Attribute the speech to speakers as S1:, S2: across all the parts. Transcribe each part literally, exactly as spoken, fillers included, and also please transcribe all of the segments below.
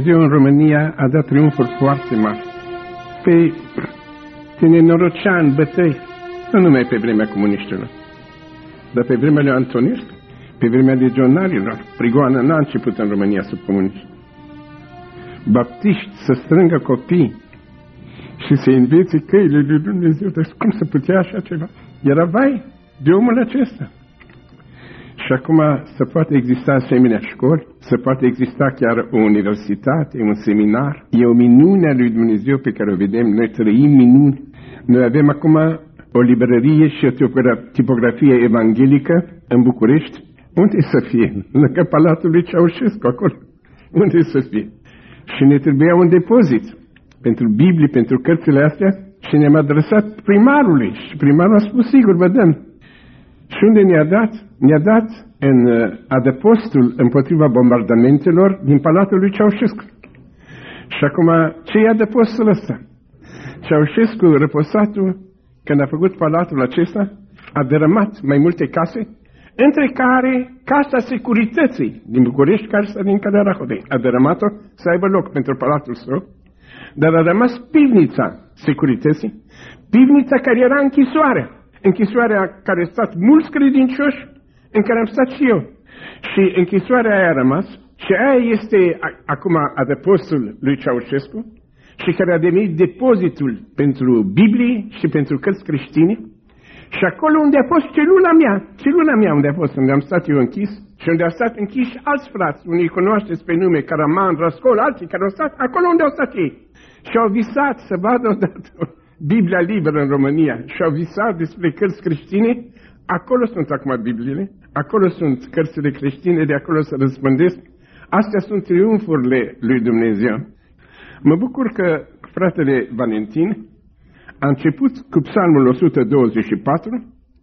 S1: Dumnezeu în România a dat triumfuri foarte mari. Pe te nenorocea în bătăi, nu numai pe vremea comuniștilor, dar pe vremea lui Antonescu, pe vremea legionarilor. Prigoană n-a început în România sub comuniști. Baptiști să strângă copii și să învețe căile lui Dumnezeu. Dar cum să putea așa ceva? Era vai de omul acesta. Și acum să poate exista asemenea școli, să poate exista chiar o universitate, un seminar. E o minune a lui Dumnezeu pe care o vedem. Noi trăim minuni. Noi avem acum o librărie și o tipografie evanghelică în București. Unde să fie? Lângă Palatul lui Ceaușescu, acolo. Unde să fie? Și ne trebuia un depozit pentru Biblie, pentru cărțile astea, și ne-am adresat primarului. Și primarul a spus, sigur, vă dăm. Și unde ne-a dat? Ne-a dat în adăpostul împotriva bombardamentelor din Palatul lui Ceaușescu. Și acum, ce e adăpostul ăsta? Ceaușescu, răposatul, când a făcut palatul acesta, a dărâmat mai multe case, între care Casa Securității din București, care este din Calea Rahodei. A dărâmat-o să aibă loc pentru palatul său, dar a rămas pivnița Securității, pivnița care era închisoarea, închisoarea care a stat mulți credincioși, în care am stat și eu. Și închisoarea aia a rămas și aia este acum adăpostul lui Ceaușescu și care a devenit depozitul pentru Biblie și pentru cărți creștine. Și acolo unde a fost celula mea, celula mea unde a fost, unde am stat eu închis și unde au stat închiși alți frați, unii cunoașteți pe nume, Caraman, Răscol, alții care au stat acolo unde au stat ei. Și au visat să vadă odată Biblia liberă în România și au visat despre cărți creștine. Acolo sunt acum Bibliile, acolo sunt cărțile creștine, de acolo se răspândesc. Astea sunt triumfurile lui Dumnezeu. Mă bucur că fratele Valentin a început cu Psalmul o sută douăzeci și patru,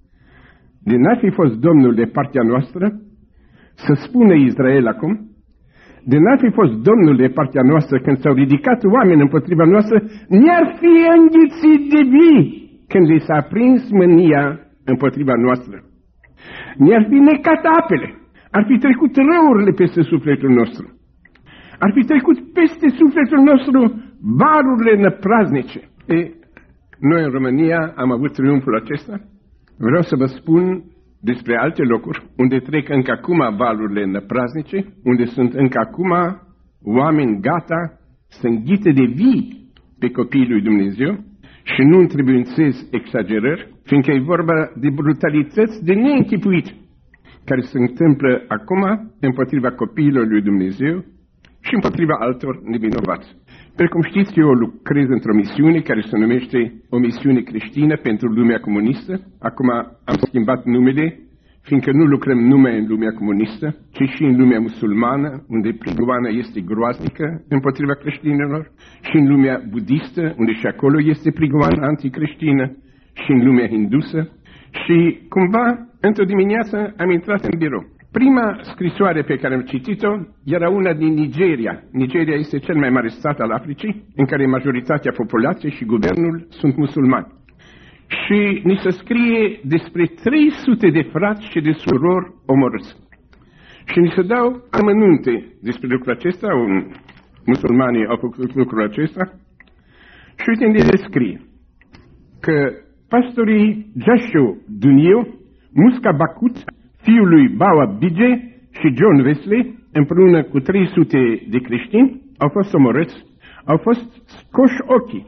S1: de n-ar fi fost Domnul de partea noastră, să spună Israel acum, de n-ar fi fost Domnul de partea noastră când s-au ridicat oameni împotriva noastră, ne-ar fi înghițit de vii când li s-a prins mânia împotriva noastră. Ne-ar fi necat apele, ar fi trecut răurile peste sufletul nostru, ar fi trecut peste sufletul nostru valurile năpraznice. E, noi în România am avut triumful acesta. Vreau să vă spun despre alte locuri unde trec încă acum valurile năpraznice, unde sunt încă acum oameni gata să înghite de vii pe copiii lui Dumnezeu și nu întrebuințez exagerări, fiindcă e vorba de brutalități de neînchipuit care se întâmplă acum împotriva copiilor lui Dumnezeu și împotriva altor nevinovați. Precum știți, eu lucrez într-o misiune care se numește o misiune creștină pentru lumea comunistă. Acum am schimbat numele, fiindcă nu lucrăm numai în lumea comunistă, ci și în lumea musulmană, unde prigoana este groaznică împotriva creștinilor, și în lumea budistă, unde și acolo este prigoana anticreștină, și în lumea hindusă. Și cumva, într-o dimineață, am intrat în birou. Prima scrisoare pe care am citit-o era una din Nigeria. Nigeria este cel mai mare stat al Africii, în care majoritatea populației și guvernul sunt musulmani. Și ni se scrie despre trei sute de frați și de surori omorâți. Și ni se dau amănunte despre lucrul acesta, un, musulmanii au făcut lucrul acesta, și uite unde se scrie că pastorii Joshua Duniu, Musca Bakut, fiul lui Bawa Bige și John Wesley, împreună cu trei sute de creștini, au fost omorâți, au fost scoși ochii,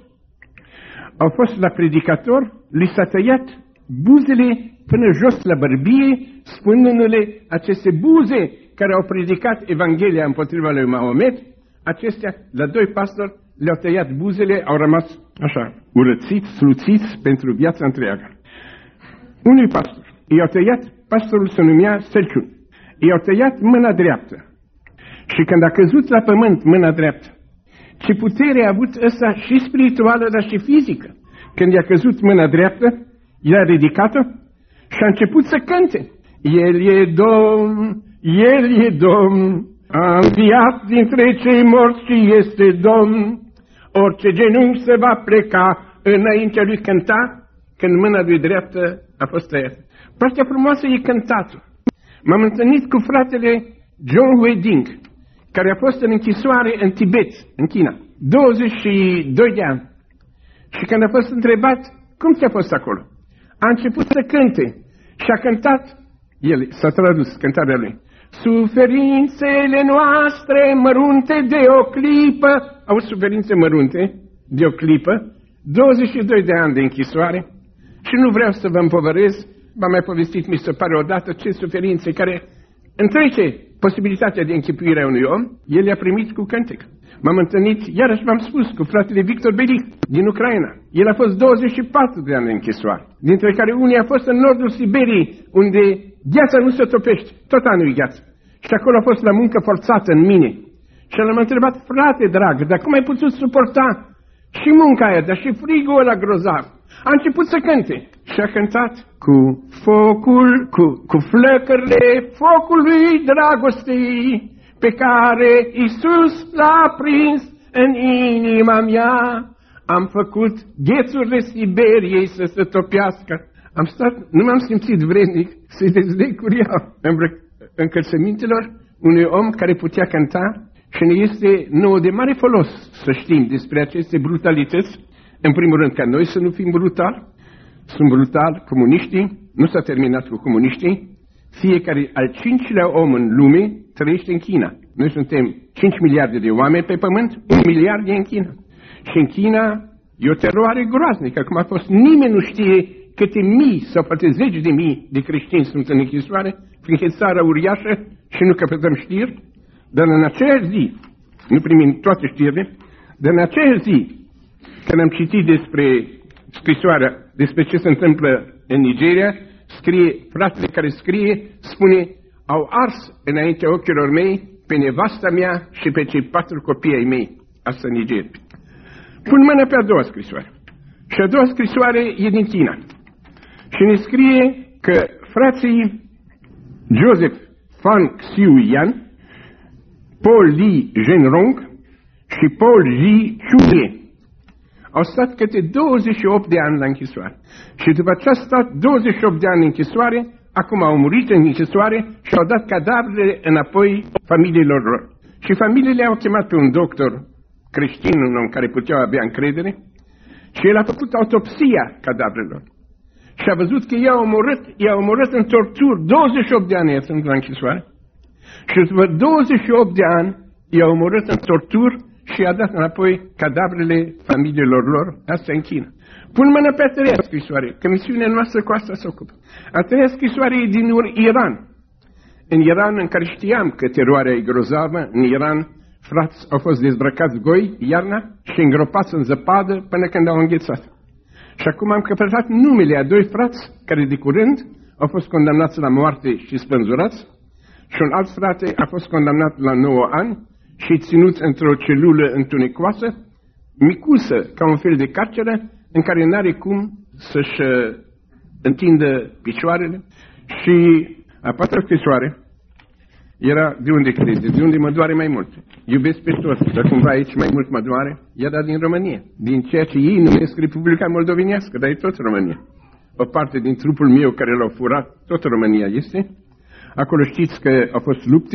S1: au fost la predicator, li s-a tăiat buzele până jos la bărbie, spunându-le aceste buze care au predicat Evanghelia împotriva lui Mahomet, acestea, la doi pastori, le-au tăiat buzele, au rămas așa, urățiți, sluțiți pentru viața întreagă. Unui pastor i-au tăiat, pastorul se numea Selciun, i-au tăiat mâna dreaptă. Și când a căzut la pământ mâna dreaptă, ce putere a avut ăsta și spirituală, dar și fizică. Când i-a căzut mâna dreaptă, i-a ridicat-o și a început să cânte. El e Domn, El e Domn, a înviat dintre cei morți și este Domn. Orice genunchi se va pleca înaintea lui cânta, când mâna lui dreaptă a fost tăiată. Partea frumoasă e cântatul. M-am întâlnit cu fratele John Wedding, care a fost în închisoare în Tibet, în China, douăzeci și doi de ani. Și când a fost întrebat cum ți-a fost acolo, a început să cânte și a cântat, el s-a tradus cântarea lui, suferințele noastre mărunte de o clipă, au suferințe mărunte de o clipă, douăzeci și doi de ani de închisoare și nu vreau să vă împovărez, v-am mai povestit, mi se pare odată ce suferințe care întrece posibilitatea de închipuire a unui om, el i-a primit cu cântec. M-am întâlnit, iarăși v-am spus, cu fratele Victor Belic din Ucraina. El a fost douăzeci și patru de ani de închisoare, dintre care unii a fost în nordul Siberiei, unde gheața nu se topește, tot anul e gheață. Și acolo a fost la muncă forțată în mine. Și l-am întrebat, frate drag, dar cum ai putut suporta și munca aia, dar și frigul ăla grozav? A început să cânte și a cântat cu focul, cu, cu flăcările focului dragostei, pe care Iisus l-a prins în inima mea. Am făcut ghețurile Siberiei să se topească. Am stat, nu m-am simțit vrednic să-i dezleg curia încălțămintelor unui om care putea cânta și ne este nouă de mare folos să știm despre aceste brutalități. În primul rând ca noi să nu fim brutali. Sunt brutali comuniștii, nu s-a terminat cu comuniștii. Fiecare al cincilea om în lume trăiește în China. Noi suntem cinci miliarde de oameni pe pământ, un miliard e în China. Și în China e o teroare groaznică, cum a fost. Nimeni nu știe câte mii sau poate zeci de mii de creștini sunt în închisoare, fiindcă e țara uriașă și nu căpătăm știri, dar în aceeași zi, nu primim toate știrile, dar în aceeași zi, când am citit despre scrisoarea, despre ce se întâmplă în Nigeria, scrie, fratele care scrie, spune, au ars înaintea ochilor mei pe nevasta mea și pe cei patru copii ai mei. Asta în Nigeria. Pun mâna pe a doua scrisoare. Și a doua scrisoare e din China. Și ne scrie că frații Joseph Fan Xiu-Yan, Paul Li Zhenrong și Paul Ji Chuye au stat câte douăzeci și opt de ani la închisoare. Și după ce a stat douăzeci și opt de ani în închisoare, acum au murit în închisoare și au dat cadavrele înapoi familiilor lor. Și familiile au chemat pe un doctor creștin, un om care puteau avea încredere, și el a făcut autopsia cadavrelor. Și a văzut că i-a omorât, i-a omorât în torturi, douăzeci și opt de ani sunt la închisoare. Și după douăzeci și opt de ani i-a omorât în torturi și i-a dat înapoi cadavrele familiilor lor, asta în China. Pun mâna pe a treia scrisoare, că misiunea noastră cu asta se ocupă. A treia scrisoare e din Iran. În Iran, în care știam că teroarea e grozavă, în Iran frați au fost dezbrăcați goi iarna și îngropați în zăpadă până când au înghețat. Și acum am căpătat numele a doi frați care de curând au fost condamnați la moarte și spânzurați și un alt frate a fost condamnat la nouă ani și ținut într-o celulă întunecoasă, micuță ca un fel de carceră, în care n-are cum să-și întindă picioarele. Și a patra scrisoare era de unde crede, de unde mă doare mai mult. Iubesc pe toți, dar cumva aici mai mult mă doare, era din România, din ceea ce ei numesc Republica Moldovenească, dar e tot România. O parte din trupul meu care l-au furat, tot România este. Acolo știți că au fost lupte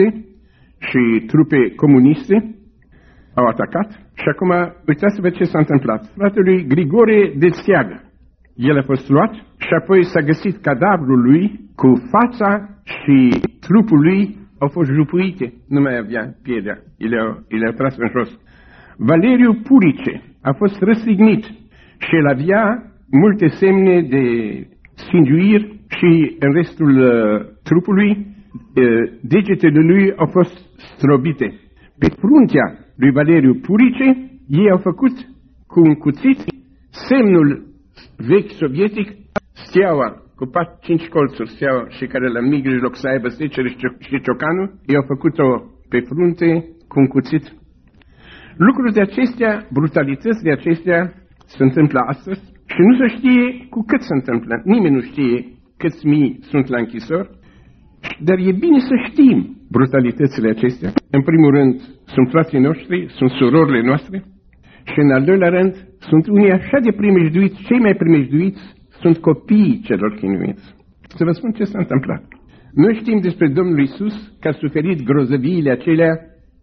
S1: și trupe comuniste au atacat. Și acum, uitați-vă ce s-a întâmplat. Fratelui Grigore de Seagă, el a fost luat și apoi s-a găsit cadavrul lui cu fața și trupul lui au fost jupuite, nu mai avea pielea, i le-au, i le-au tras în jos. Valeriu Purice a fost răstignit și el avea multe semne de sfingiuiri și în restul uh, trupului uh, degetele lui au fost strobite. Pe fruntea lui Valeriu Purice ei au făcut cu un cuțit semnul vechi sovietic, steaua cu patru, cinci colțuri, steaua și care la mijloc să aibă secere și ciocanul, ei au făcut-o pe frunte cu un cuțit. Lucruri de acestea, brutalități de acestea se întâmplă astăzi și nu se știe cu cât se întâmplă. Nimeni nu știe câți mii sunt la închisori, dar e bine să știm brutalitățile acestea. În primul rând, sunt frații noștri, sunt surorile noastre și în al doilea rând, sunt unii așa de primejduiți, cei mai primejduiți sunt copiii celor chinuiți. Să vă spun ce s-a întâmplat. Noi știm despre Domnul Iisus că a suferit grozăviile acelea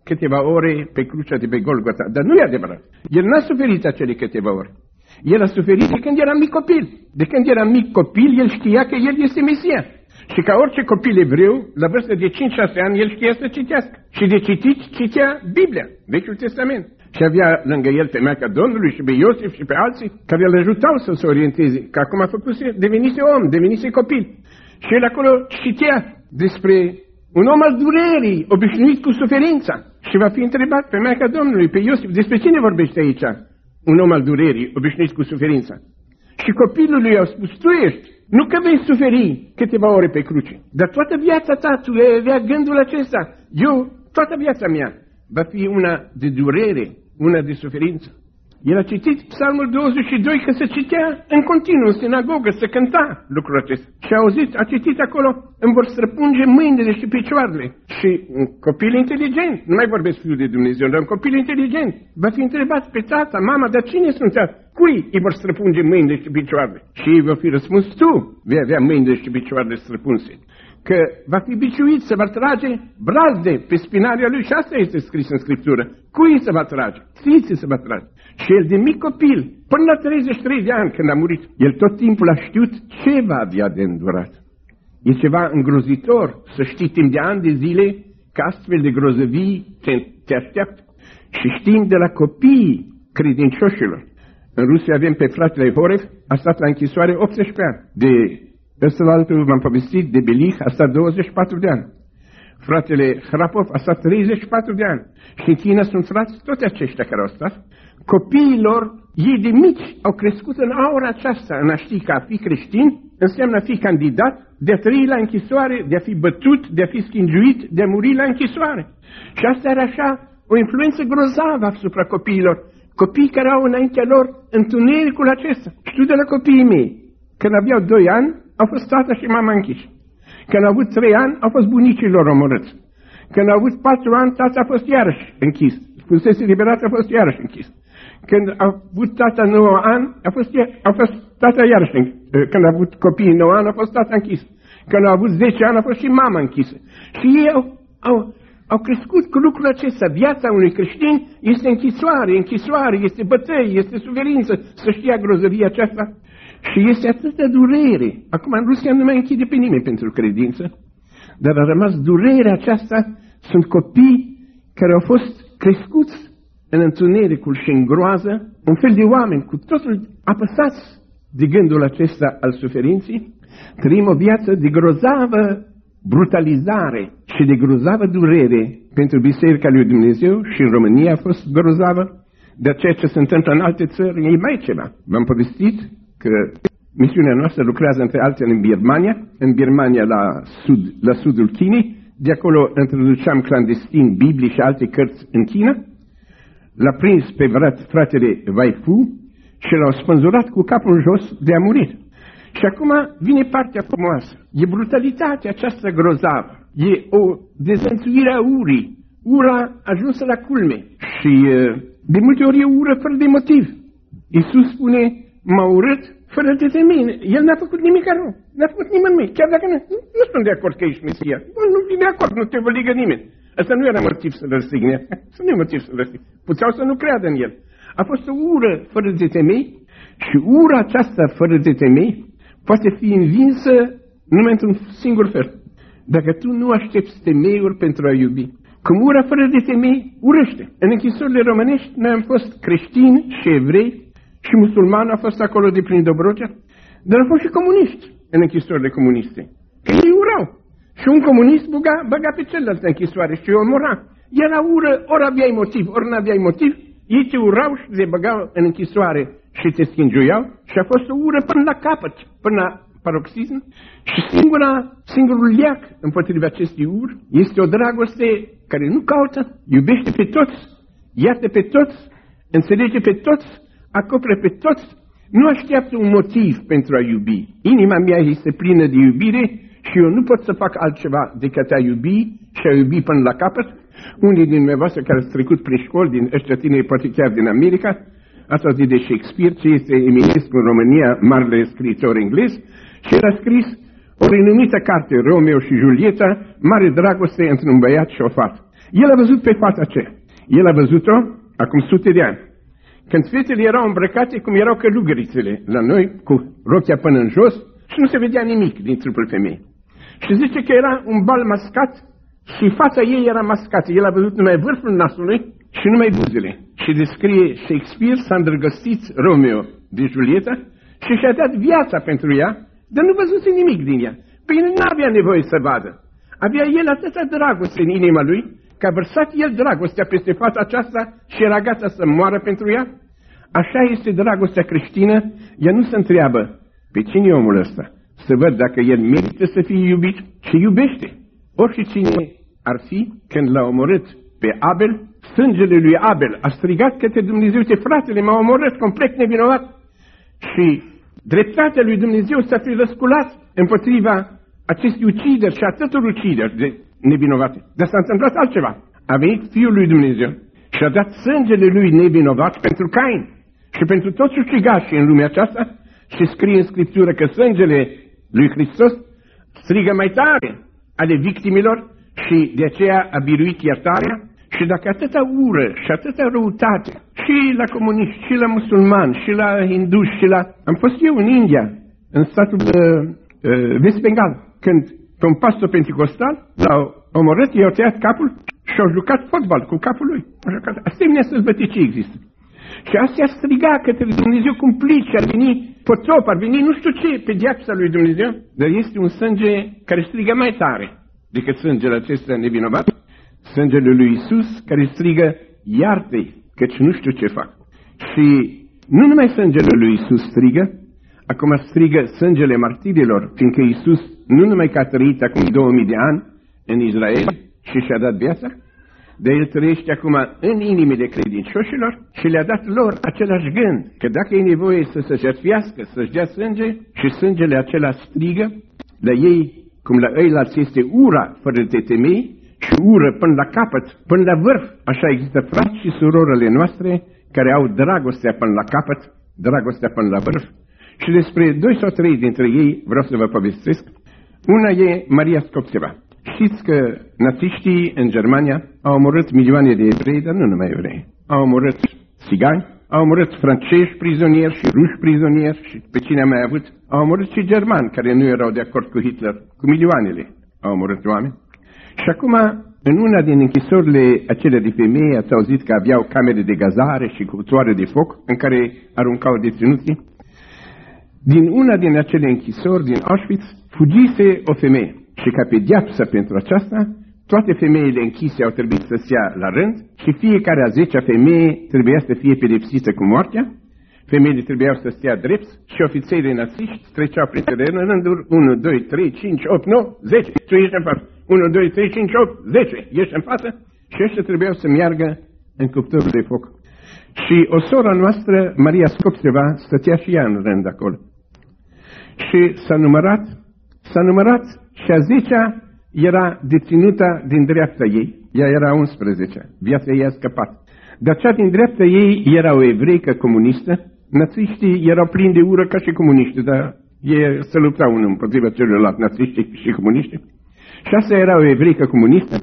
S1: câteva ore pe crucea de pe Golgota, dar nu e adevărat. El n-a suferit acele câteva ore. El a suferit de când era mic copil. De când era mic copil, el știa că el este Mesia. Și ca orice copil evreu, la vârstă de cinci șase ani, el știa să citească. Și de citit, citea Biblia, Vechiul Testament. Și avea lângă el pe Maica Domnului și pe Iosif și pe alții care îl ajutau să se orienteze. Că acum a făcut, devenise om, devenise copil. Și el acolo citea despre un om al durerii, obișnuit cu suferința. Și va fi întrebat pe Maica Domnului, pe Iosif, despre cine vorbește aici? Un om al durerii, obișnuit cu suferința. Și copilul lui a spus, tu ești, nu că vei suferi câteva ore pe cruce, dar toată viața ta, tu vei avea gândul acesta. Eu, toată viața mea, va fi una de durere, una de suferință. El a citit Psalmul douăzeci și doi că se citea în continuu, în sinagogă, se cânta lucrul acesta. Și a auzit, a citit acolo, îmi vor străpunge mâinile și picioarele. Și un copil inteligent, nu mai vorbesc Fiul de Dumnezeu, dar un copil inteligent, va fi întrebat pe tata, mama, dar cine sunt tata? Cui îi vor străpunge mâinile și picioarele? Și ei vor fi răspuns, tu vei avea mâinile și picioarele străpunse. Că va fi biciuit, se va trage brazde pe spinarea lui și asta este scris în Scriptură. Cui se va trage? Ție se va trage. Și el de mic copil, până la treizeci și trei de ani când a murit, el tot timpul a știut ce va avea de îndurat. E ceva îngrozitor să știi timp de ani de zile că astfel de grozăvii te, te așteaptă. Și știm de la copiii credincioșilor. În Rusia avem pe fratele Horev, a stat la închisoare optsprezece ani. De ăsta la altul v-am povestit, de Belich, a stat douăzeci și patru de ani. Fratele Hrapov a stat treizeci și patru de ani. Și în China sunt frați toți aceștia care au stat. Copiilor, ei de mici, au crescut în aura aceasta, în a ști că a fi creștin înseamnă a fi candidat, de a trăi la închisoare, de a fi bătut, de a fi schingiuit, de a muri la închisoare. Și asta era așa o influență grozavă asupra copiilor. Copii care au înaintea lor întunericul acesta. Știu de la copiii mei, când aveau doi ani, au fost tata și mama închiși. Când au avut trei ani, au fost bunicii lor omorâți. Când au avut patru ani, tata a fost iarăși închis. Fusese eliberat, a fost iarăși închis. Când a avut tata nouă ani, a fost, a fost tata iarăși închis. Când a avut copiii nouă ani, a fost tata închis. Când a avut zece ani, a fost și mama închisă. Și ei au, au, au crescut cu lucrul acesta. Viața unui creștin este închisoare, închisoare, este bătăi, este suferință. Să știa grozăvia aceasta. Și este atâta durere. Acum în Rusia nu mai închide pe nimeni pentru credință, dar a rămas durerea aceasta. Sunt copii care au fost crescuți în întunericul și în groază, un fel de oameni cu totul apăsați de gândul acesta al suferinței. Trăim o viață de grozavă brutalizare și de grozavă durere pentru Biserica lui Dumnezeu și în România a fost grozavă, dar ceea ce se întâmplă în alte țări e mai ceva. V-am povestit că misiunea noastră lucrează între altele în Birmania, în Birmania la, sud, la sudul Chinei, de acolo introduceam clandestin Biblii și alte cărți în China, l-a prins pe fratele Waifu și l-au spânzurat cu capul jos de a muri. Și acum vine partea frumoasă. E brutalitatea aceasta grozavă, e o dezvățuire a urii, ura ajunsă la culme și de multe ori e ură fără de motiv. Iisus spune, m-a urât fără de temei. El n-a făcut nimic rău. N-a făcut nimeni nimic. Chiar dacă nu, nu, nu sunt de acord că ești Mesia. Nu, nu vin de acord, nu te obligă nimeni. Asta nu era motiv să-l răstigne. Asta nu e motiv să-l răstigne. Puteau să nu creadă în el. A fost o ură fără de temei și ura aceasta fără de temei poate fi învinsă numai într-un singur fel. Dacă tu nu aștepți temeiuri pentru a iubi. Cum ura fără de temei urăște. În închisorile românești noi am fost creștini și evrei și musulmani au fost acolo de prin Dobrogea, dar au fost și comuniști în închisorile comuniste. Că ei urau. Și un comunist băga, băga pe celălalt în închisoare și o omora. Era ură, ori aveai motiv, ori nu aveai motiv, ei te urau și te băgau în închisoare și te schingiuiau și a fost o ură până la capăt, până la paroxism. Și singura, singurul leac împotriva acestui ur este o dragoste care nu caută, iubește pe toți, iartă pe toți, înțelege pe toți, acoperă pe toți, nu așteaptă un motiv pentru a iubi. Inima mea este plină de iubire și eu nu pot să fac altceva decât a iubi și a iubi până la capăt. Unii din dumneavoastră care au trecut prin școli, din ăștia tineri, poate chiar din America, ați auzit de Shakespeare, ce este eminent în România, marele scriitor englez, și el a scris o renumită carte, Romeo și Julieta, mare dragoste între un băiat și o fată. El a văzut pe fata aceea. El a văzut-o acum sute de ani. Când fetele erau îmbrăcate cum erau călugărițele la noi, cu rochia până în jos și nu se vedea nimic din trupul femeii. Și zice că era un bal mascat și fața ei era mascată. El a văzut numai vârful nasului și numai buzele. Și descrie Shakespeare, s-a îndrăgostit Romeo de Julieta și și-a dat viața pentru ea, dar nu văzuse nimic din ea. Păi nu avea nevoie să vadă. Avea el atâta dragoste în inima lui, că a vărsat el dragostea peste fata aceasta și era gata să moară pentru ea. Așa este dragostea creștină, ea nu se întreabă pe cine e omul ăsta, să văd dacă el merită să fie iubit și iubește. Oricine ar fi, când l-a omorât pe Abel, sângele lui Abel a strigat către Dumnezeu, uite, fratele m-a omorât complet nevinovat. Și dreptatea lui Dumnezeu s-a fi răsculat împotriva acestui ucideri și atâtor ucideri de nevinovate. Dar s-a întâmplat altceva. A venit Fiul lui Dumnezeu și a dat sângele lui nevinovat pentru Cain și pentru toți ucigașii în lumea aceasta și scrie în Scriptură că sângele lui Hristos strigă mai tare ale victimilor și de aceea a biruit iertarea. Și dacă atâta ură și atâta răutate și la comuniști, și la musulmani, și la hinduși, și la... Am fost eu în India, în statul de uh, West Bengal, când pe un pastor penticostal l-au omorât, i-au tăiat capul și au jucat fotbal cu capul lui. Asemenea sălbăticii există. Și astea striga către Dumnezeu cumplice, ar veni potop, ar veni nu știu ce, pedeapsa lui Dumnezeu, dar este un sânge care strigă mai tare decât sângele acesta nevinovat, sângele lui Iisus care strigă, iartă-i, căci nu știu ce fac. Și nu numai sângele lui Iisus strigă, acum strigă sângele martirilor, fiindcă Iisus nu numai că a trăit acum două mii de ani în Israel și și-a dat viața, dar El trăiește acum în inimile credincioșilor și le-a dat lor același gând, că dacă e nevoie să se jertfească, să-și dea sânge și sângele acela strigă, la ei, cum la ăilalți este ura fără de temei și ură până la capăt, până la vârf, așa există frați și surorile noastre care au dragostea până la capăt, dragostea până la vârf. Și despre doi sau trei dintre ei vreau să vă povestesc. Una e Maria Skoptseva. Știți că națiștii în Germania au omorât milioane de evrei, dar nu numai evrei. Au omorât țigani, au omorât francezi prizonieri și ruși prizonieri și pe cine a mai avut. Au omorât și germani care nu erau de acord cu Hitler, cu milioanele. Au omorât oameni. Și acum, în una din închisorile acelea de femei, ați auzit că aveau camere de gazare și cuptoare de foc în care aruncau deținuții. Din una din acele închisori, din Auschwitz, fugise o femeie. Și ca pedeapsă pentru aceasta, toate femeile închise au trebuit să se ia la rând și fiecare a zecea femeie trebuia să fie pedepsită cu moartea. Femeile trebuiau să stea drept și ofițerii națiști treceau prin teren în rânduri unu, doi, trei, cinci, opt, nouă, zece. Tu ești în față. unu, doi, trei, cinci, opt, zece. Ești în față și ăștia trebuiau să meargă în cuptorul de foc. Și o soră noastră, Maria Skoptseva, stătea și ea în rând acolo. Și s-a numărat, s-a numărat și a zecea era deținuta din dreapta ei. Ea era a unsprezecea. Viața ei a scăpat. Dar cea din dreapta ei era o evreică comunistă. Națiștii erau plini de ură ca și comuniști, dar ei se luptau unul împotriva celorlalți, națiștii și comuniști. Și asta era o evreică comunistă.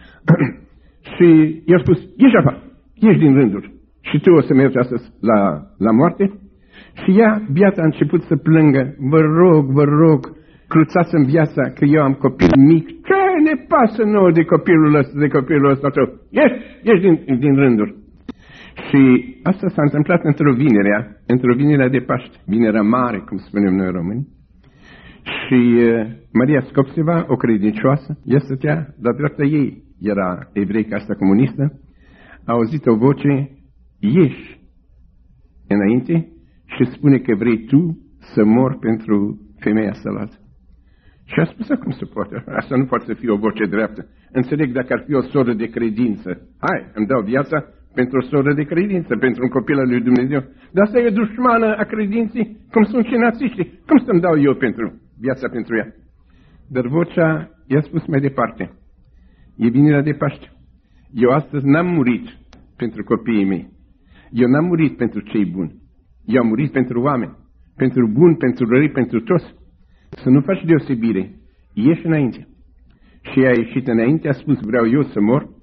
S1: Și i-a spus, ieși afară, ieși din rânduri. Și tu o să mergi astăzi la, la moarte. Și ea, biata, a început să plângă. Vă rog, vă rog, cruțați în viața că eu am copil mic. Ce ne pasă nouă de copilul ăsta, de copilul ăsta tău? Ieși, ieși din, din rânduri. Și asta s-a întâmplat într-o vinerea, într-o vinerea de Paște, vinerea mare, cum spunem noi români. Și uh, Maria Skoptseva, o credincioasă, ea stătea, la dreapta ei era evreica asta comunistă, a auzit o voce, ieși înainte și spune că vrei tu să mori pentru femeia sălată. Și a spus, cum se poate? Asta nu poate să fie o voce dreaptă. Înțeleg dacă ar fi o soră de credință. Hai, îmi dau viața pentru o soră de credință, pentru un copil al lui Dumnezeu. Dar asta e dușmană a credinței, cum sunt și națiștii. Cum să-mi dau eu pentru viața pentru ea? Dar vocea i-a spus mai departe. E vinerea de Paște. Eu astăzi n-am murit pentru copiii mei. Eu n-am murit pentru cei buni. Eu am murit pentru oameni. Pentru buni, pentru răi, pentru toți. Să nu faci deosebire. Ieși înainte. Și ea a ieșit înainte, a spus, vreau eu să mor.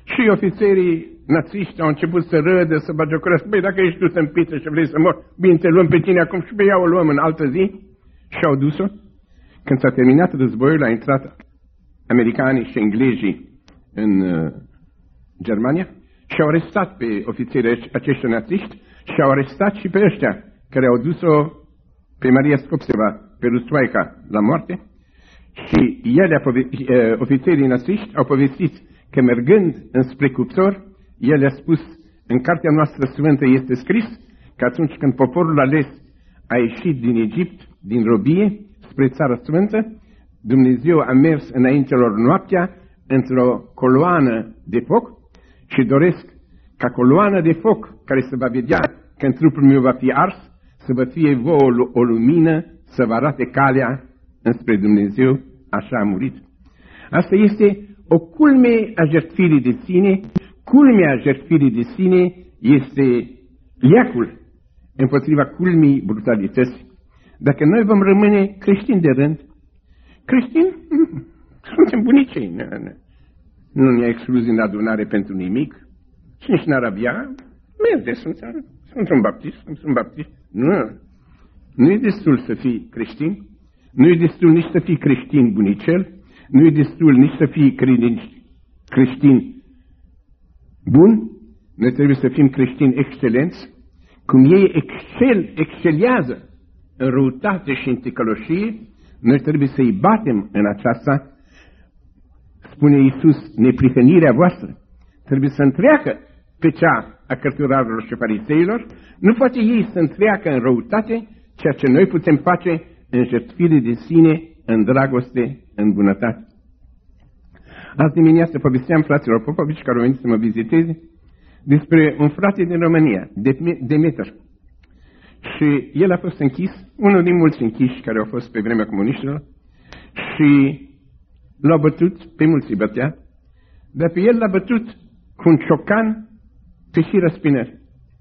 S1: Și ofițerii națiști au început să râdă, să bagiocoresc. Băi, dacă ești dus în piță și vrei să mor, bine, te luăm pe tine acum și pe ea o luăm în altă zi. Și au dus-o. Când s-a terminat războiul, a intrat americanii și englezii în uh, Germania și au arestat pe ofițerii aceștia națiști și au arestat și pe ăștia care au dus-o pe Maria Scopseva, pe Rustoaica, la moarte. Și ele, uh, ofițerii națiști, au povestit că mergând înspre cuptor, el a spus, în cartea noastră sfântă este scris că atunci când poporul ales a ieșit din Egipt, din robie, spre țara sfântă, Dumnezeu a mers înaintelor noaptea într-o coloană de foc și doresc ca coloana de foc care se va vedea când trupul meu va fi ars, să vă fie vouă o lumină, să vă arate calea înspre Dumnezeu, așa a murit. Asta este o culme a jertfirii de sine. Culmea jertfirii de sine este leacul împotriva culmii brutalității. Dacă noi vom rămâne creștini de rând, creștini, suntem bunicii, nu ne-a exclus din adunare pentru nimic, și nici n-ar avea, merge, sunt, sunt un baptist, sunt un baptist. Nu, nu e destul să fii creștin, nu e destul nici să fii creștin bunicel, nu e destul nici să fii creștin bun, noi trebuie să fim creștini excelenți, cum ei excel, excelează în răutate și în ticăloșie, noi trebuie să-i batem în aceasta. Spune Iisus, neprihănirea voastră trebuie să întreacă pe cea a cărturarilor și fariseilor, nu poate ei să întreacă în răutate ceea ce noi putem face în jertfire de sine, în dragoste, în bunătate. Azi dimineață povesteam fraților Popovici care au venit să mă viziteze despre un frate din România, Demeter. Și el a fost închis, unul din mulți închiși care au fost pe vremea comuniștilor, și l-a bătut, pe mulți îi bătea, dar pe el l-a bătut cu un ciocan pe și răspinări.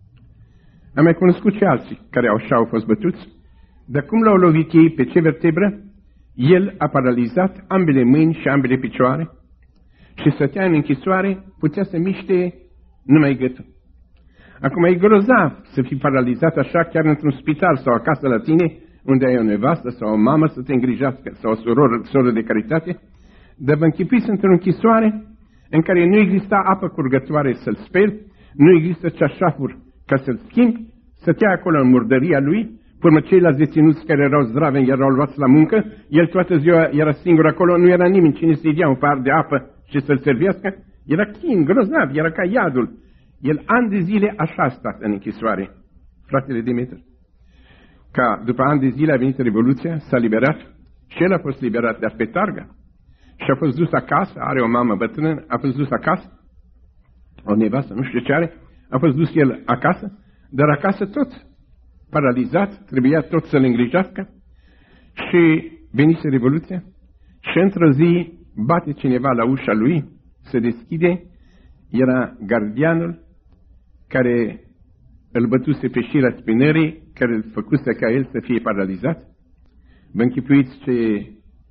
S1: Am mai cunoscut și alții care așa au fost bătuți, dar cum l-au lovit ei pe ce vertebră, el a paralizat ambele mâini și ambele picioare și stătea în închisoare, putea să miște numai gâtul. Acum e grozav să fii paralizat așa chiar într-un spital sau acasă la tine, unde ai o nevastă sau o mamă să te îngrijească sau o sororă, soră de caritate, dar vă închipuiți într-o închisoare în care nu exista apă curgătoare să-l speli, nu există ceașafuri ca să-l schimbi, stătea acolo în murdăria lui, până ceilalți deținuți care erau zdravi, erau luați la muncă, el toată ziua era singur acolo, nu era nimeni cine să-i dea un par de apă și să-l servească, era chin, grozav, era ca iadul. El ani de zile așa a stat în închisoare, fratele Demeter. Ca după ani de zile a venit Revoluția, s-a liberat și el a fost liberat, dar pe targa. Și a fost dus acasă, are o mamă bătrână, a fost dus acasă, o nevastă, nu știu ce are, a fost dus el acasă, dar acasă tot paralizat, trebuia tot să-l îngrijească și venise Revoluția și într-o zi bate cineva la ușa lui, se deschide, era gardianul care îl bătuse pe șira spinării, care îl făcuse ca el să fie paralizat. Vă închipuiți ce,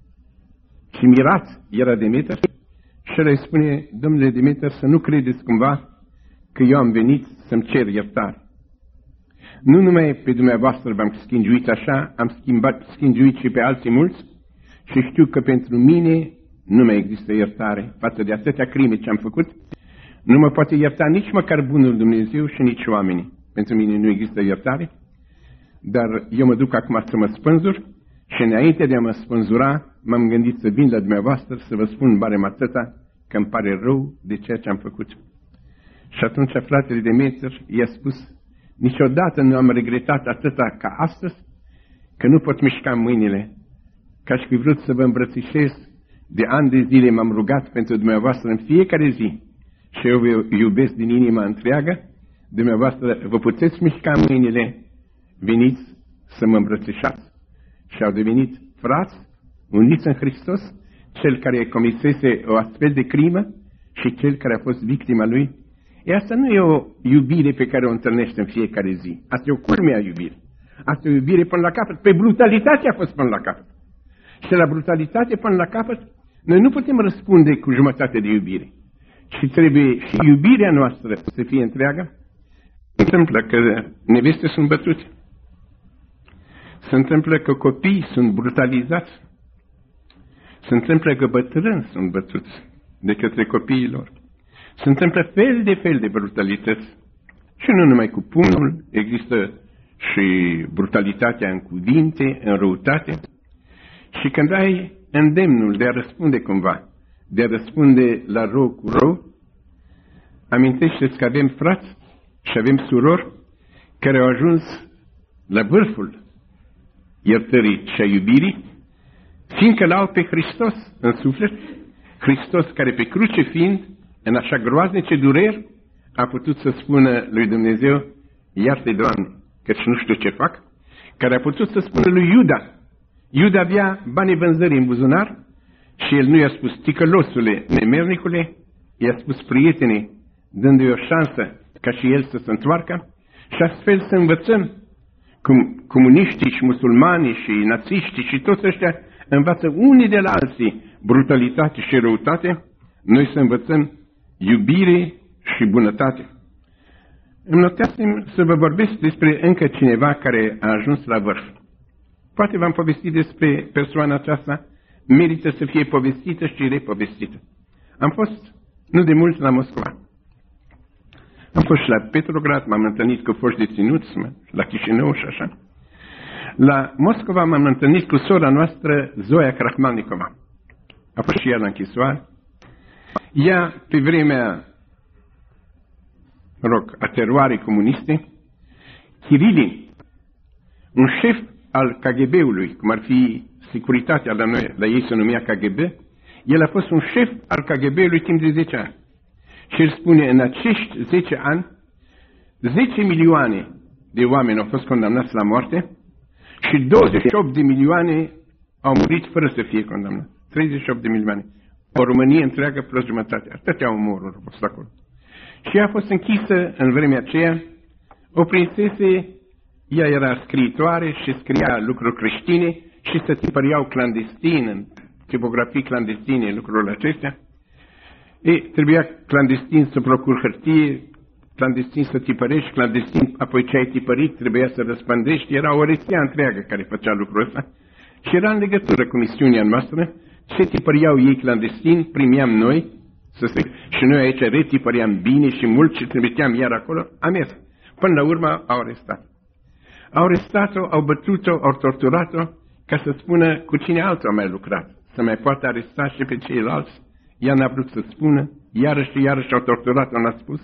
S1: ce mirat era Demeter și el îi spune, domnule Demeter, să nu credeți cumva că eu am venit să-mi cer iertare. Nu numai pe dumneavoastră v-am schingiuit așa, am schimbat, schingiuit și pe alții mulți și știu că pentru mine nu mai există iertare față de atâtea crime ce am făcut. Nu mă poate ierta nici măcar bunul Dumnezeu și nici oamenii. Pentru mine nu există iertare, dar eu mă duc acum să mă spânzur și înainte de a mă spânzura, m-am gândit să vin la dumneavoastră să vă spun barem atâta că îmi pare rău de ceea ce am făcut. Și atunci fratele Demeter i-a spus, niciodată nu am regretat atâta ca astăzi, că nu pot mișca mâinile, că aș fi vrut să vă îmbrățișez. De ani de zile m-am rugat pentru dumneavoastră în fiecare zi și eu vă iubesc din inima întreagă. Dumneavoastră vă puteți mișca mâinile, veniți să mă îmbrățișați. Și au devenit frați, uniți în Hristos, cel care comisese o astfel de crimă și cel care a fost victima lui. E asta nu e o iubire pe care o întâlnește în fiecare zi. Asta e o culme a iubire. Asta e o iubire până la capăt. Pe brutalitate a fost până la capăt. Și la brutalitate până la capăt, noi nu putem răspunde cu jumătate de iubire. și trebuie și iubirea noastră să fie întreagă, se întâmplă că neveste sunt bătute. Se întâmplă că copiii sunt brutalizați. Se întâmplă că bătrâni sunt bătuți de către copiilor. Se întâmplă fel de fel de brutalități. Și nu numai cu pumnul, există și brutalitatea în cuvinte, în răutate. Și când ai îndemnul de a răspunde cumva, de a răspunde la rău cu rău, amintește-ți că avem frați și avem surori care au ajuns la vârful iertării și a iubirii, fiindcă l-au pe Hristos în suflet, Hristos care pe cruce fiind, în așa groaznice dureri, a putut să spună lui Dumnezeu, iartă-i, Doamne, căci nu știu ce fac, care a putut să spună lui Iuda. Iuda avea banii vânzării în buzunar și el nu i-a spus, ticălosule, nemernicule, i-a spus prietenii, dându-i o șansă ca și el să se întoarcă și astfel să învățăm cum comuniștii și musulmanii și națiștii și toți ăștia învață unii de la alții brutalitate și răutate, noi să învățăm iubire și bunătate. Îmi noteasem să vă vorbesc despre încă cineva care a ajuns la vârf. Poate v-am povestit despre persoana aceasta, merită să fie povestită și repovestită. Am fost nu de mult la Moscova. Am fost și la Petrograd, m-am întâlnit cu foști deținuți, la Chișinău și așa. La Moscova m-am întâlnit cu sora noastră, Zoia Krahmalnikova. A fost și ea la închisoare. Ea, pe vremea, rog, a teroarei comuniste, Kirilin, un șef al K G B-ului, cum ar fi securitatea la noi, la ei se numea K G B, el a fost un șef al K G B-ului timp de zece ani. Și el spune, în acești zece ani, zece milioane de oameni au fost condamnați la moarte și douăzeci și opt de milioane au murit fără să fie condamnați. treizeci și opt de milioane. O Românie întreagă plus jumătate. Atâtea omoruri au fost acolo. Și ea a fost închisă în vremea aceea. O prințese, ea era scriitoare și scria lucruri creștine și se tipăreau clandestin, în tipografii clandestine, lucrurile acestea. E, trebuia clandestin să procuri hârtie, clandestin să tipărești, clandestin, apoi ce ai tipărit trebuia să răspândești. Era o rețea întreagă care făcea lucrul ăsta și era în legătură cu misiunea noastră. Ce tipăreau ei clandestin, primeam noi să se... și noi aici retipăream bine și mult și trimiteam iar acolo, a mers. Până la urmă au arestat. Au arestat-o, au bătut-o, au torturat-o ca să spună cu cine altul a mai lucrat, să mai poată aresta și pe ceilalți. Ea n-a vrut să spună, iarăși și iarăși au torturat-o, n-a spus.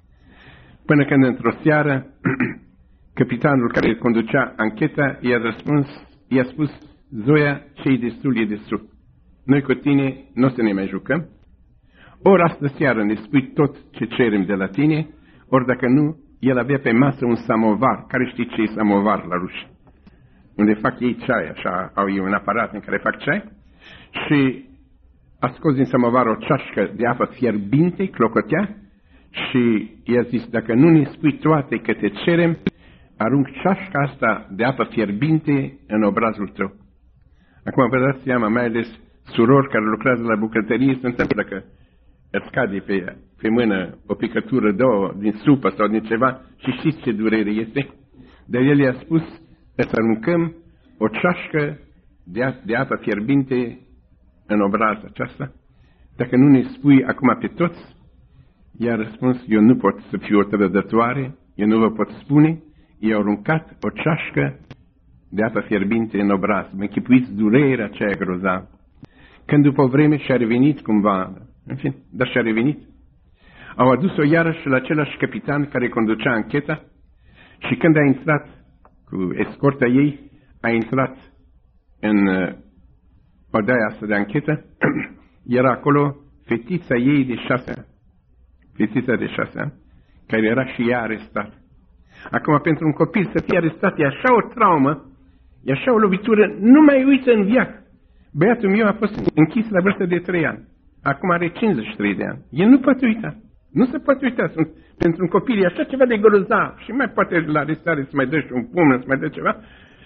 S1: Până când într-o seară, capitanul care conducea ancheta i-a răspuns, i-a spus, Zoia, ce-i destul e destul. Noi cu tine nu o să ne mai jucăm. Ori astă seară ne spui tot ce cerem de la tine, ori dacă nu, el avea pe masă un samovar. Care știi ce e samovar la ruși? Unde fac ei ceai, așa, au ei un aparat în care fac ceai. Și a scos din samovar o ceașcă de apă fierbinte, clocotea, și i-a zis, dacă nu ne spui toate că te cerem, arunc ceașca asta de apă fierbinte în obrazul tău. Acum vă dați seama, mai ales surori care lucrează la bucătărie, se întâmplă că îți cade pe, pe mână o picătură, două, din supă sau din ceva și știți ce durere este? Dar el i-a spus, să aruncăm o ceașcă de, a, de apă fierbinte în obraz aceasta. Dacă nu ne spui acum pe toți, i-a răspuns, eu nu pot să fiu o trădătoare, eu nu vă pot spune, i-a aruncat o ceașcă de apă fierbinte în obraz. Mă închipuiți durerea aceea grozavă. Când după o vreme și-a revenit cumva, în fine, dar și-a revenit, au adus-o iarăși la același capitan care conducea ancheta și când a intrat cu escorta ei, a intrat în uh, odaia asta de anchetă, era acolo fetița ei de șase ani, fetița de șase ani, care era și ea arestată. Acum, pentru un copil să fie arestat, e așa o traumă, e așa o lovitură, nu mai uită în viață. Băiatul meu a fost închis la vârstă de trei ani. Acum are cincizeci și trei de ani. El nu poate uita. Nu se poate uita. Sunt, pentru un copil e așa ceva de grozav. Și mai poate la arestare să mai dă și un pumn, să mai dă ceva.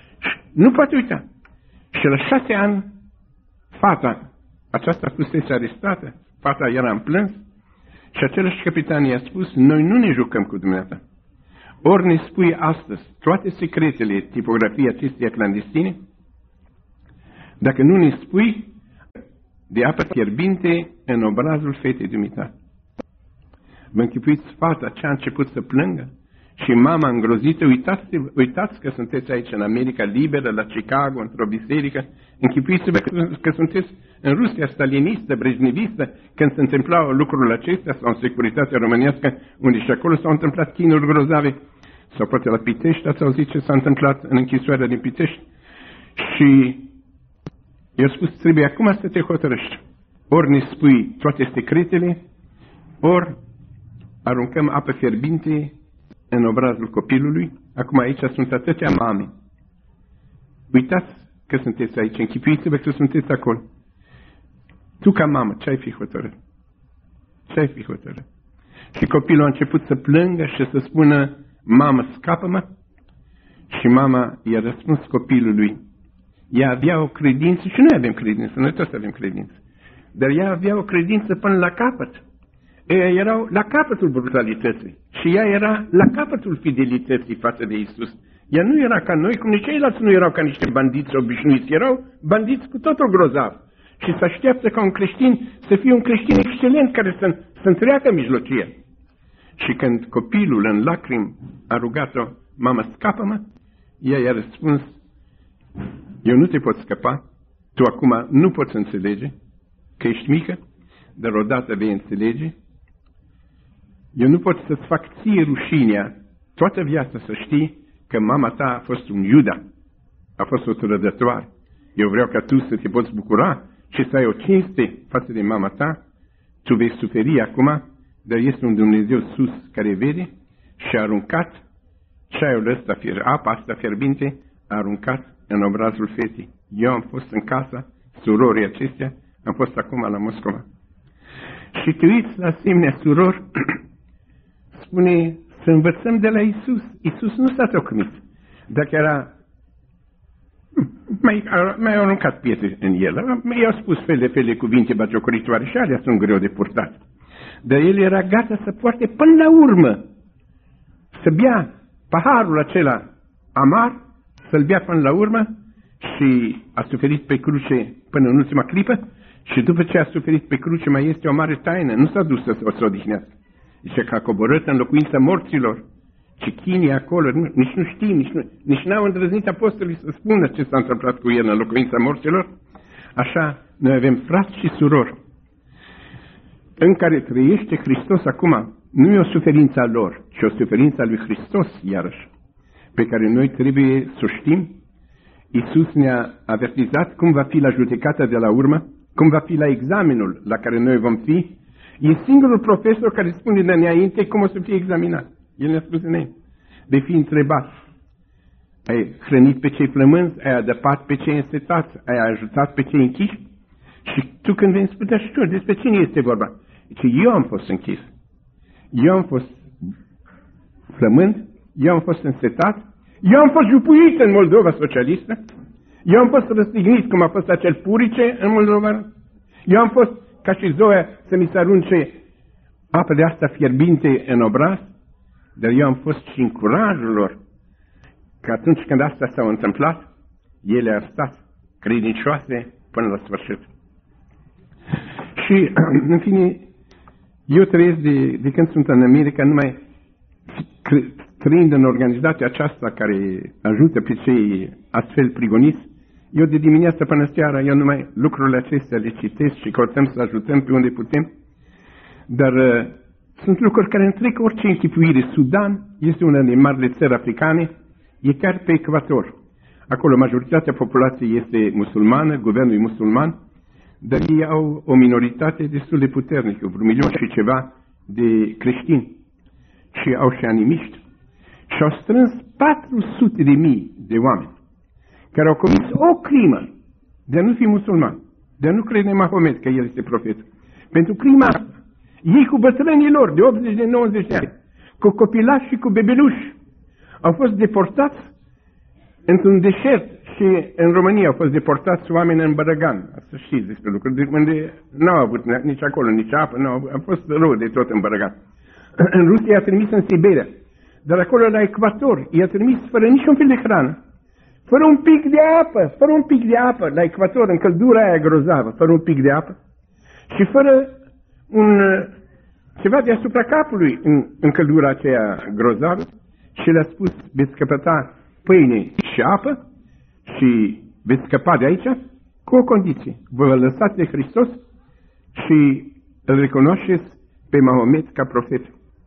S1: Nu poate uita. Și la șase ani, fata aceasta fusese arestată. Fata era în plâns. Și același capitan i-a spus, noi nu ne jucăm cu dumneata. Ori ne spui astăzi toate secretele tipografiei acesteia clandestine, dacă nu ne spui de apă fierbinte în obrazul fetei dumitale. Vă închipuiți fata ce a început să plângă? Și mama îngrozită, uitați, uitați că sunteți aici în America liberă, la Chicago, într-o biserică, închipuiți-vă că, că sunteți în Rusia stalinistă, brejnevistă, când se întâmplau lucrurile acestea, sau în securitatea românească, unde și acolo s-au întâmplat chinuri grozave, sau poate la Pitești, ați auzit ce s-a întâmplat în închisoarea din Pitești? Și i-a spus, trebuie acum să te hotărăști. Ori ne spui toate secretele, ori aruncăm apă fierbinte în obrazul copilului. Acum aici sunt atâtea mame. Uitați că sunteți aici, închipuiți-vă că sunteți acolo. Tu ca mamă, ce ai fi hotărât? Ce ai fi hotărât? Și copilul a început să plângă și să spună, mamă, scapă-mă. Și mama i-a răspuns copilului, ea avea o credință, și noi avem credință, noi toți avem credință, dar ea avea o credință până la capăt. Ei erau la capătul brutalității și ea era la capătul fidelității față de Isus. Ea nu era ca noi, cum nici ceilalți nu erau ca niște bandiți obișnuiți, erau bandiți cu totul grozav. Și se așteaptă ca un creștin să fie un creștin excelent care să, să întreacă mijlocie. Și când copilul în lacrimi a rugat-o, mamă, scapă-mă, ea i-a răspuns, eu nu te pot scăpa, tu acum nu poți înțelege că ești mică, dar odată vei înțelege. Eu nu pot să-ți fac ție rușinea toată viața să știi că mama ta a fost un Iuda, a fost o trădătoare. Eu vreau ca tu să te poți bucura și să ai o cinste față de mama ta. Tu vei suferi acum, dar este un Dumnezeu sus care vede și a aruncat ceaiul ăsta, apa asta fierbinte, a aruncat în obrazul fetei. Eu am fost în casa surorii acestea, am fost acum la Moscova. Și te uiți la asemenea surori, spune să învățăm de la Isus. Isus nu s-a tocmit. Dacă era, mai, mai au aruncat pietre în el, i-au spus fel de fel de cuvinte bagiocoritoare și alea sunt greu de purtat. Dar el era gata să poarte până la urmă, să bea paharul acela amar, să-l bea până la urmă și a suferit pe cruce până în ultima clipă. Și după ce a suferit pe cruce mai este o mare taină, nu s-a dus să o odihnească. Zice că a coborât în locuința morților. Ce chinii acolo, nu, nici nu știm, nici, nu, nici n-au îndrăznit apostolii să spună ce s-a întâmplat cu el în locuința morților. Așa, noi avem frați și surori în care trăiește Hristos acum. Nu e o suferință a lor, ci o suferință a lui Hristos, iarăși, pe care noi trebuie să o știm. Iisus ne-a avertizat cum va fi la judecata de la urmă, cum va fi la examenul la care noi vom fi. E singurul profesor care spune de înainte cum o să fie examinat. El ne-a spus înainte. Vei fi întrebat. Ai hrănit pe cei flămânzi, ai adăpat pe cei însetați, ai ajutat pe cei închiși? Și tu când vei spune, și tu, despre cine este vorba? Zice, eu am fost închis. Eu am fost flămând, eu am fost însetat, eu am fost jupuit în Moldova socialistă, eu am fost răstignit cum a fost acel Purice în Moldova, eu am fost ca și Zoia să mi se arunce apele astea fierbinte în obraz, dar eu am fost și în curajul lor, că atunci când astea s-au întâmplat, ele au stat credincioase până la sfârșit. Și, în fine, eu trăiesc de, de când sunt în America, numai trăind în organizația aceasta care ajută pe cei astfel prigoniți. Eu de dimineața până seara, eu numai lucrurile acestea le citesc și căutăm să ajutăm pe unde putem. Dar uh, sunt lucruri care întrec orice închipuire. Sudan este una din marile țări africane, e chiar pe ecuator. Acolo majoritatea populației este musulmană, guvernul e musulman, dar ei au o minoritate destul de puternică, vreo milion și ceva de creștini. Și au și animiști. Și au strâns patru sute de mii de oameni care au comis o crimă de a nu fi musulman, de a nu crede în Mahomet că el este profet. Pentru crima asta, ei cu bătrânii lor de optzeci de nouăzeci de ani, cu copilași și cu bebeluși, au fost deportați într-un deșert Și în România au fost deportați oameni în Bărăgan, să știți despre lucruri, unde nu au avut nici acolo, nici apă, nu au, a fost rău de tot în Bărăgan. În Rusia i-a trimis în Siberia, dar acolo la ecuator i-a trimis fără niciun fel de hrană, fără un pic de apă, fără un pic de apă, la ecuator, în căldura aia grozavă, fără un pic de apă și fără un, ceva deasupra capului în, în căldura aceea grozavă și le-a spus, veți căpăta pâine și apă și veți scăpa de aici cu o condiție. Vă lăsați de Hristos și îl recunoașteți pe Mahomet ca profet.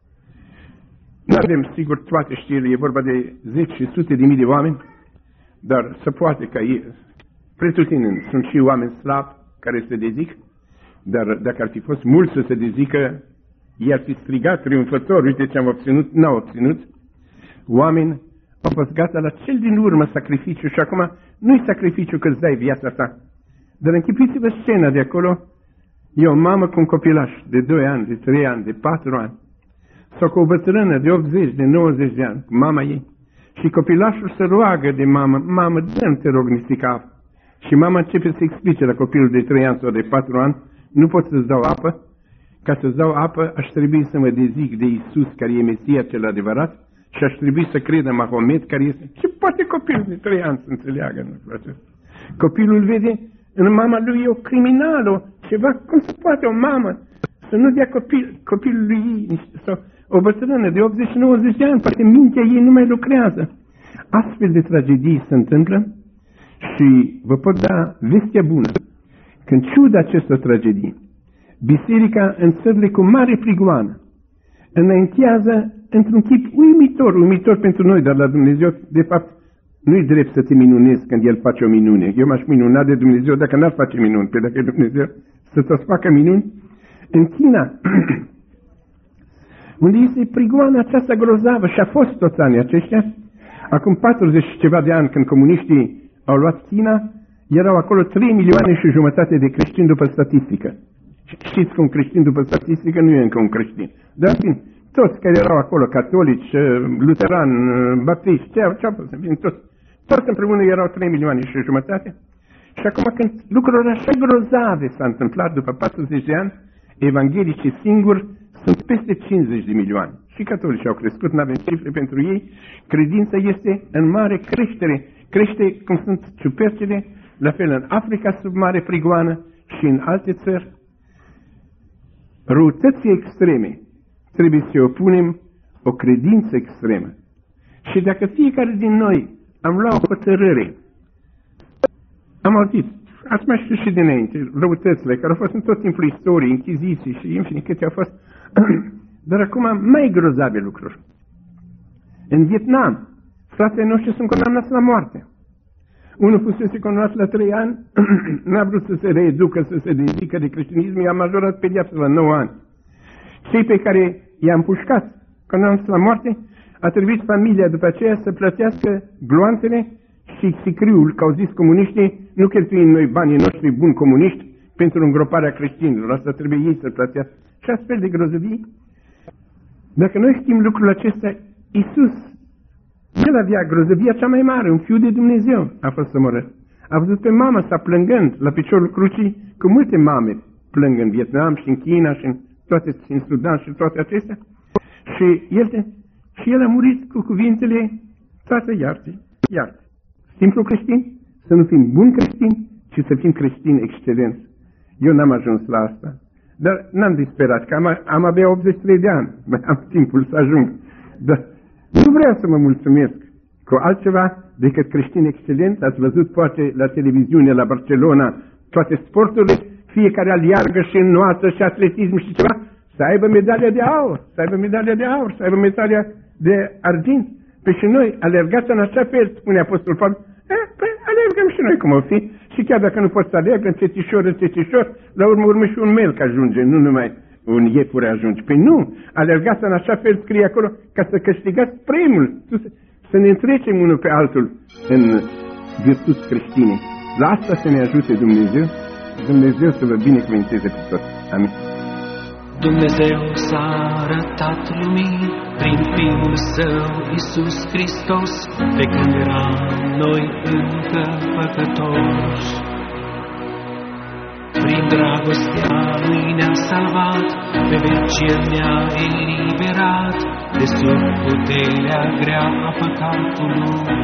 S1: Nu avem sigur toate știrile, e vorba de zeci și sute de mii de oameni, dar se poate ca ei, pretutindeni, sunt și oameni slabi care se dezic, dar dacă ar fi fost mulți să se dezică, i-ar fi strigat triumfător, uite ce am obținut, n-au obținut. Oameni au fost gata la cel din urmă sacrificiu și acum nu-i sacrificiu că îți dai viața ta. Dar închipuiți-vă scena de acolo, e o mamă cu un copilaș de doi ani, de trei ani, de patru ani, sau cu o bătrână de optzeci, de nouăzeci de ani, cu mama ei. Și copilașul se roagă de mamă, mamă, dă-mi te rog nistica apă. Și mama începe să explice la copilul de trei ani sau de patru ani, nu pot să-ți dau apă, ca să-ți dau apă aș trebui să mă dezic de Iisus care e Mesia cel adevărat și aș trebui să cred în Mahomet care este... Ce poate copilul de trei ani să înțeleagă în lucrul acesta? Copilul vede în mama lui e o criminală, ceva, cum se poate o mamă să nu dea copil, copilului ei, sau o bătrână de optzeci nouăzeci de ani, poate mintea ei nu mai lucrează. Astfel de tragedii se întâmplă și vă pot da vestea bună. Că în ciuda acestor tragedii, biserica în țările cu mare prigoană înaintează într-un chip uimitor, uimitor pentru noi, dar la Dumnezeu, de fapt, nu-i drept să te minunezi când El face o minune. Eu m-aș minuna de Dumnezeu dacă n-ar face minuni, pe dacă e Dumnezeu să tot facă minuni. În China, unde este prigoana aceasta grozavă și a fost toți anii aceștia, acum patruzeci și ceva de ani când comuniștii au luat China, erau acolo trei milioane și jumătate de creștini după statistică. Știți că un creștin după statistică nu e încă un creștin. Dar, fiind, toți care erau acolo, catolici, luterani, baptiști, ce au fost, fiind, toți, toți împreună erau trei milioane și jumătate. Și acum când lucrurile așa grozave s-au întâmplat după patruzeci de ani, evanghelicii singuri sunt peste cincizeci de milioane. Și catolicii au crescut, nu avem cifre pentru ei. Credința este în mare creștere. Crește cum sunt ciupercile, la fel în Africa sub mare prigoană și în alte țări. Răutății extreme trebuie să opunem o credință extremă. Și dacă fiecare din noi am luat o hotărâre, am auzit, ați mai știut și dinainte, răutățile care au fost în tot timpul istoriei, închiziții și în fine câte au fost, dar acum mai grozave lucruri. În Vietnam, fratele noștri sunt condamnați la moarte. Unul fusese condamnat la trei ani, n-a vrut să se reeducă, să se dedică de creștinism, i-a majorat pedeapsa la nouă ani. Cei pe care i-a împușcat, condamnați la moarte, a trebuit familia după aceea să plătească gloanțele și sicriul, că au zis comuniștii, nu cheltuim noi banii noștri buni comuniști pentru îngroparea creștinilor, asta trebuie ei să plătească. Și astfel de grozăvii, dacă noi știm lucrul acesta, Iisus, El avea grozăvia cea mai mare, un fiu de Dumnezeu a fost omorât. A văzut pe mama sa plângând la piciorul crucii, că multe mame plâng în Vietnam și în China și în, toate, și în Sudan și toate acestea. Și el, și el a murit cu cuvintele, Tată, iartă, iartă. Simplu creștin, să nu fim buni creștini, ci să fim creștini excelenți. Eu n-am ajuns la asta, dar n-am disperat, că am, am abia optzeci și trei de ani, mai am timpul să ajung. Dar nu vreau să mă mulțumesc cu altceva decât creștini excelenți. Ați văzut poate la televiziune, la Barcelona, toate sporturile, fiecare aliargă și înnoață și atletism și ceva, să aibă medalia de aur, să aibă medalia de aur, să aibă medalia de argint. Păi și noi, alergați în așa fel, spune Apostolul Pavel, eh, păi alergăm și noi cum o fi. Și chiar dacă nu poți să alergă, încetișor, încetișor, la urmă urmă și un melc ajunge, nu numai un iepure ajunge. Păi nu, alergați în așa fel, scrie acolo, ca să câștigați premiul, să ne întrecem unul pe altul în virtuți creștine. La asta să ne ajute Dumnezeu, Dumnezeu să vă binecuvânteze pe toți. Amin.
S2: Dumnezeu s-a arătat lumii prin Fiul Său, Iisus Hristos, pe când eram noi încă păcătoși. Prin dragostea Lui ne-a salvat, pe veci El ne-a eliberat de sub puterea grea a păcatului.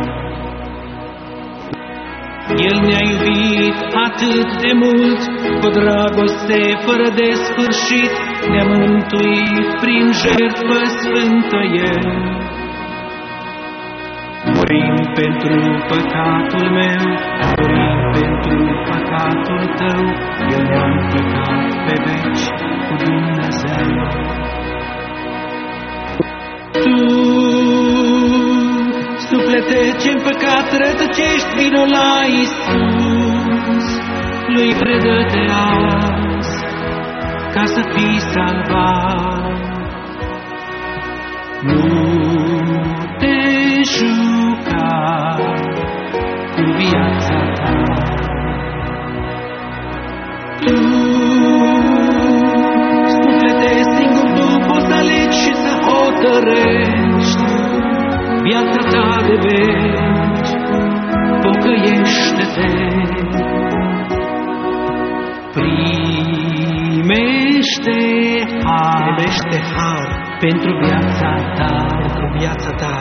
S2: El ne-a iubit atât de mult, cu dragoste fără de sfârșit, ne-a mântuit prin jertfă sfântă El. Murim pentru păcatul meu, murim pentru păcatul tău, El ne-a împăcat pe veci cu Dumnezeu. Tu, suflete ce-n păcat rătăcești, vino la Iisus, Lui predă-te azi, ca să fii salvat. Nu te juca cu viața ta. Tu, suflete, singur tu poți să alegi și să hotărăști viața ta de veci. Pocăiește-te, primește har, primește har pentru viața ta, pentru viața ta.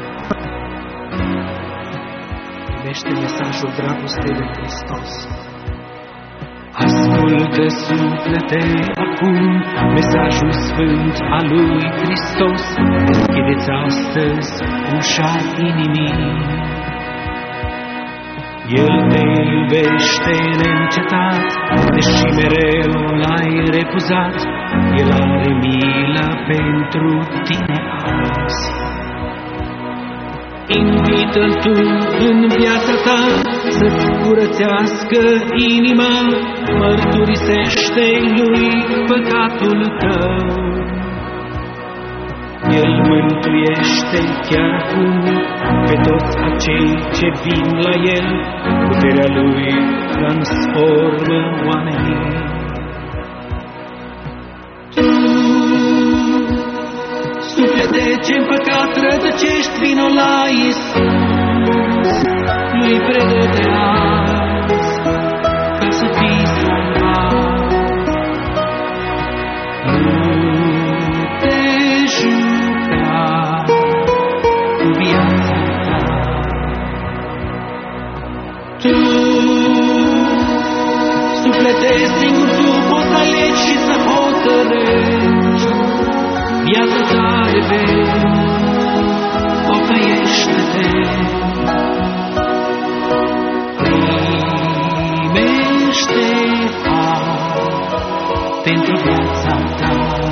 S2: Primește mesajul dragostei de Hristos. Ascultă, suflete, acum mesajul sfânt al lui Hristos. Deschideți astăzi ușa inimii. El te iubește neîncetat, deși mereu l-ai refuzat. El are milă pentru tine azi. Invită-l tu în viața ta să-ți curățească inima, mărturisește-i lui păcatul tău. El mântuiește chiar acum pe toți acei ce vin la El, puterea Lui transformă oamenii. Suflete ce-n păcat rătăcești, vino la Iisus, Lui predă-te azi, ca să fii salvat. Nu te juca cu viața ta. Tu, suflete, singur tu poți alegi și să hotărăști viața ta de veci. Pocăiește-te, primește har pentru viața ta.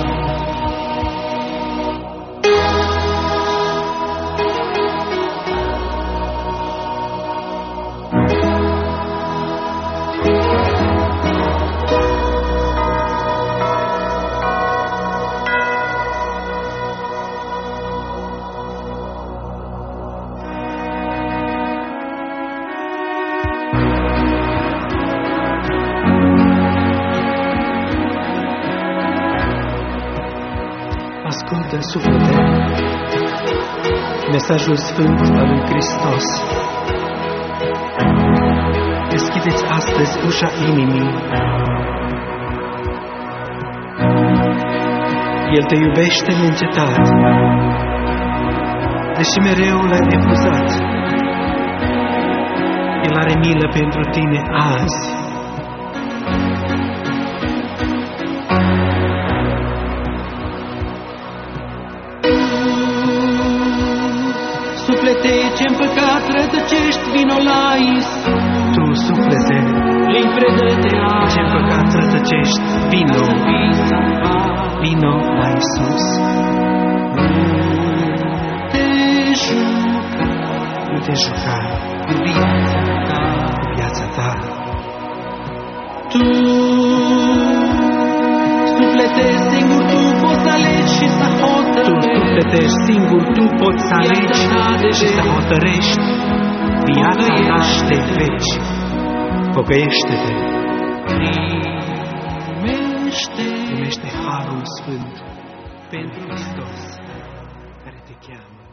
S2: Ascultă, suflete, mesajul sfânt al lui Hristos. Deschideți astăzi ușa inimii. El te iubește neîncetat, deși mereu l-ai refuzat. El are milă pentru tine azi. Suflete ce-n păcat rătăcești, vino la Iisus. Tu, suflete, Lui predă-te azi, ce-n păcat rătăcești, vino, vino la Iisus. Nu te juca, nu te juca cu viața ta, cu viața ta. Tu, suflete, singur tu poți să alegi și să hotărăști. Tu, suflete, singur tu poți să alegi și să hotărăști viața ta de veci. Pocăiește-te. Primește primește harul sfânt pentru Hristos care te cheamă.